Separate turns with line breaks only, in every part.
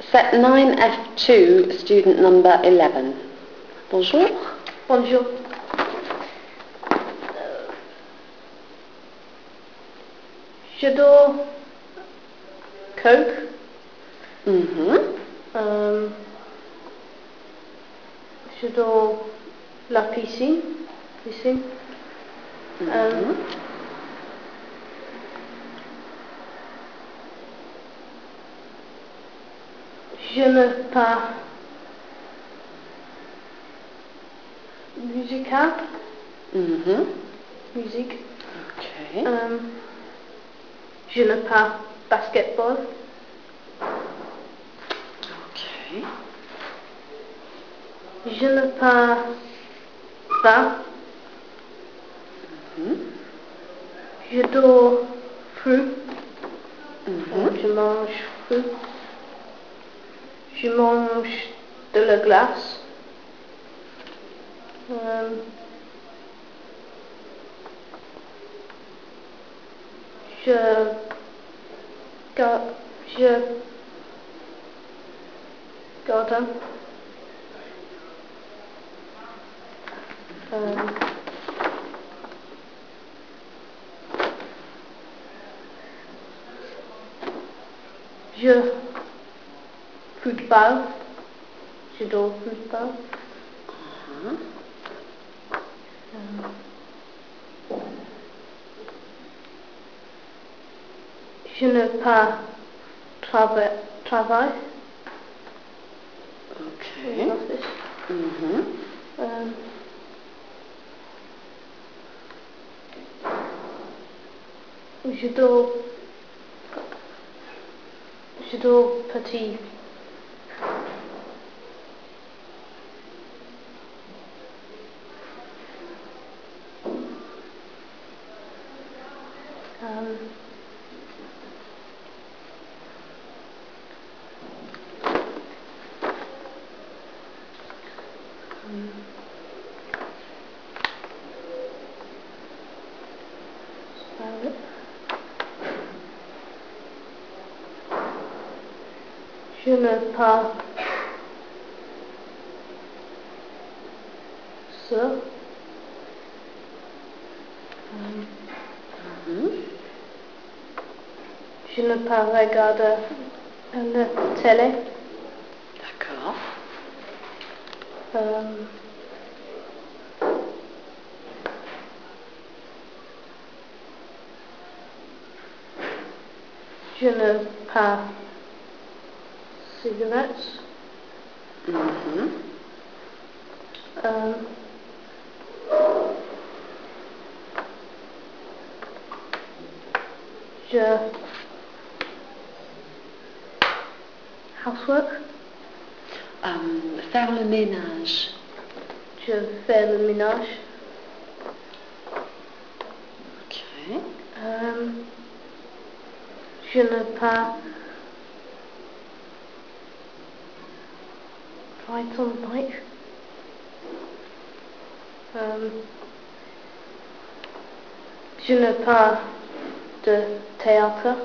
Set 9F2, student number 11. Bonjour.
Bonjour. J'adore Coke. J'adore la piscine. Je n'aime pas musical. Musique.
Okay.
Je n'aime pas basketball.
Okay.
Je n'aime pas vin. J'adore fruits. Je mange fruits. Je mange de la glace. Je garde. Je football. J'adore football. Je n'ai pas travail.
Okay.
J'adore petit. Je n'ai pas ça. Je n'ai pas regardé la télé.
D'accord.
Je n'ai pas cigarettes. Je housework.
Faire le ménage.
Je fais le ménage.
Okay.
Je n'ai pas ride on bike. Je n'ai pas de théâtre.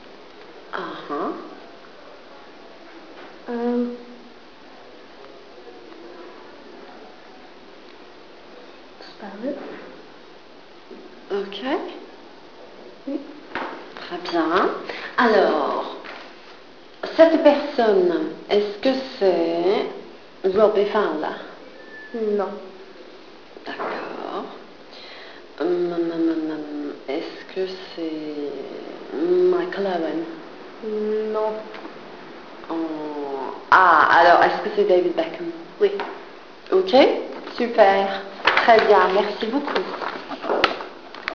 That's about it.
Ok.
Oui.
Très bien. Alors, cette personne, est-ce que c'est Robbie Fowler?
Non.
D'accord. Est-ce que c'est Michael Owen?
Non.
Alors, est-ce que c'est David Beckham?
Oui.
Ok, super. Très bien, merci beaucoup.